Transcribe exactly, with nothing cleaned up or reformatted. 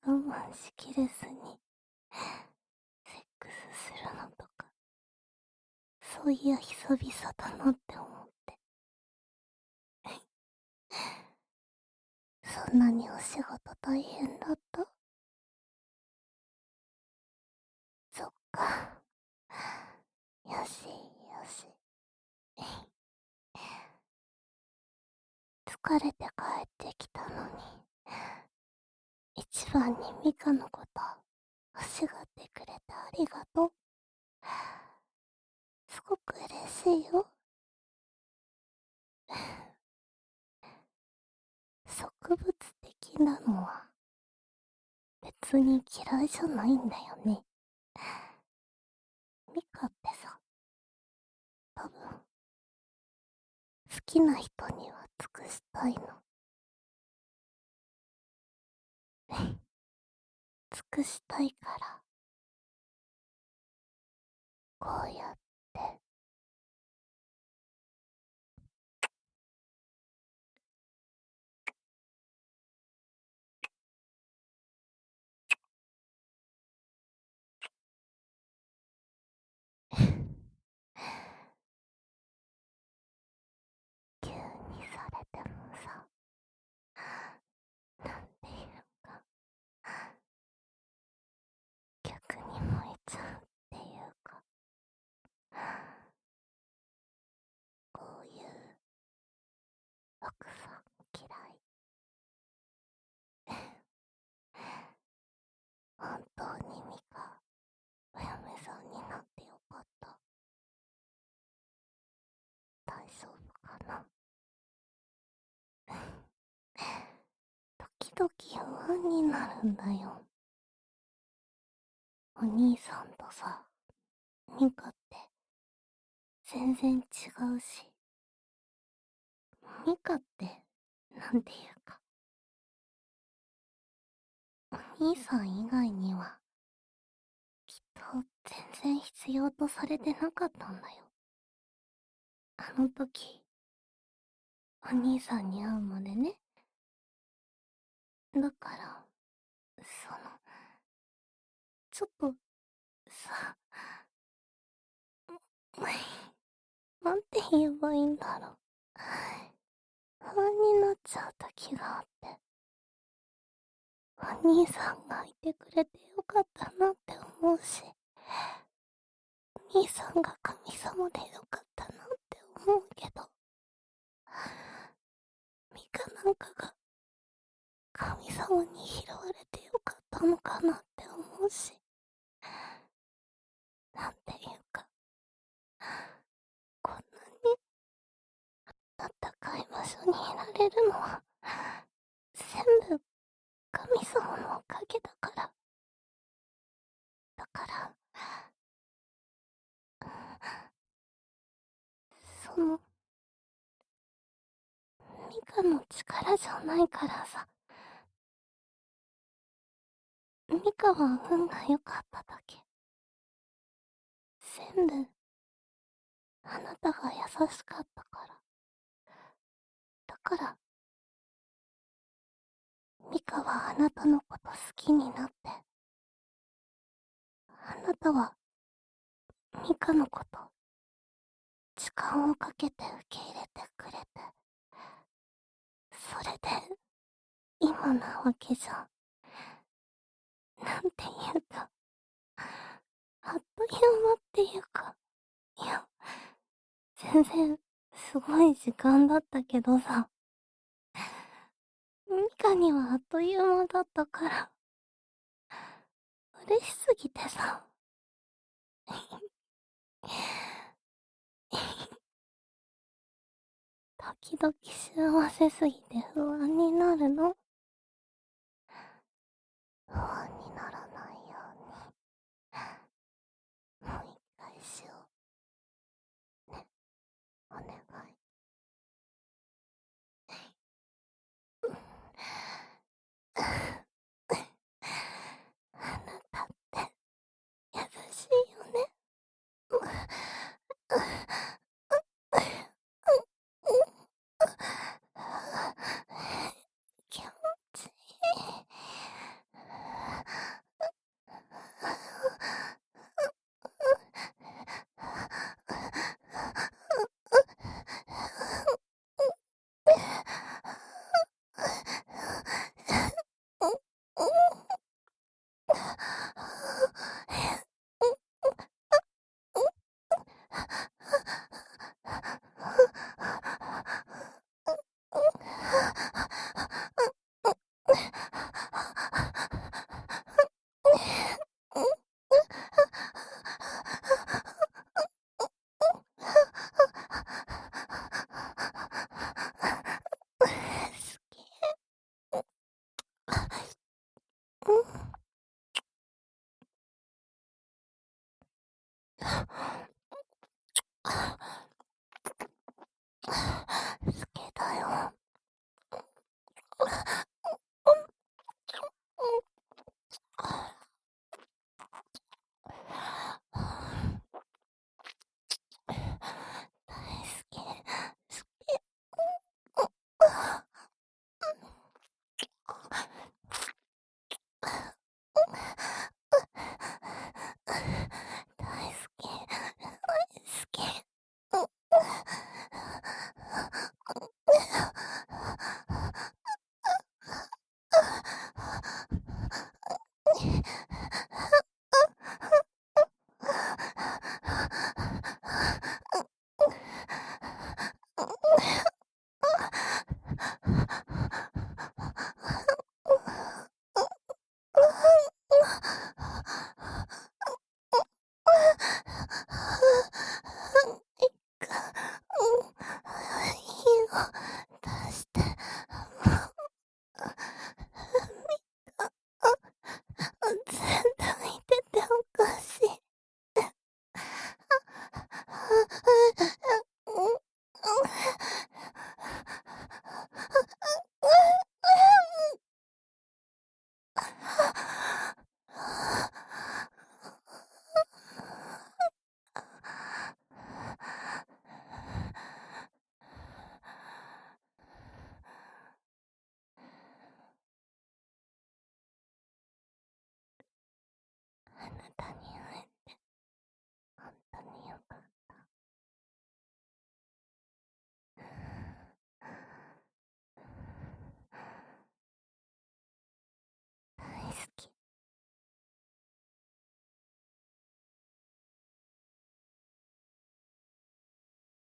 我慢しきれずにセックスするのとか、そういや久々だなって思って。そんなにお仕事大変だった？そっか。よしよし。疲れて帰ってきたのに、一番にミカのこと欲しがってくれてありがとう。すごく嬉しいよ。植物的なのは別に嫌いじゃないんだよね。ミカってさ、多分好きな人には尽くしたいの。尽くしたいから、こうやって急にされてもさ、なんていうか、逆に燃えちゃうっていうか、こういう奥さん嫌い。本当にミカ、お嫁さんになってよかった。大丈夫かな？時々不安になるんだよ。お兄さんとさ、ミカって全然違うし、ミカってなんていうか、お兄さん以外にはきっと全然必要とされてなかったんだよ。あの時、お兄さんに会うまでね。だから、その、ちょっと、さ、なんて言えばいいんだろう。不安になっちゃう時があって、お兄さんがいてくれてよかったなって思うし、お兄さんが神様でよかったなって思うけど、ミカなんかが神様に拾われてよかったのかなって思うし、なんていうか、こんなにあったかい場所にいられるのは、全部神様のおかげだから。だから、その、ミカの力じゃないからさ、ミカは運が良かっただけ。全部、あなたが優しかったから。だから、ミカはあなたのこと好きになって、あなたはミカのこと時間をかけて受け入れてくれて、それで今なわけじゃん。なんていうか、あっという間っていうか、いや、全然すごい時間だったけどさ、ミカにはあっという間だったから、嬉しすぎてさ。時々幸せすぎて不安になるの。不安にならないように、もう一回しよう。ね、お願い。あなたって優しいよね。気持ちいい。 好き。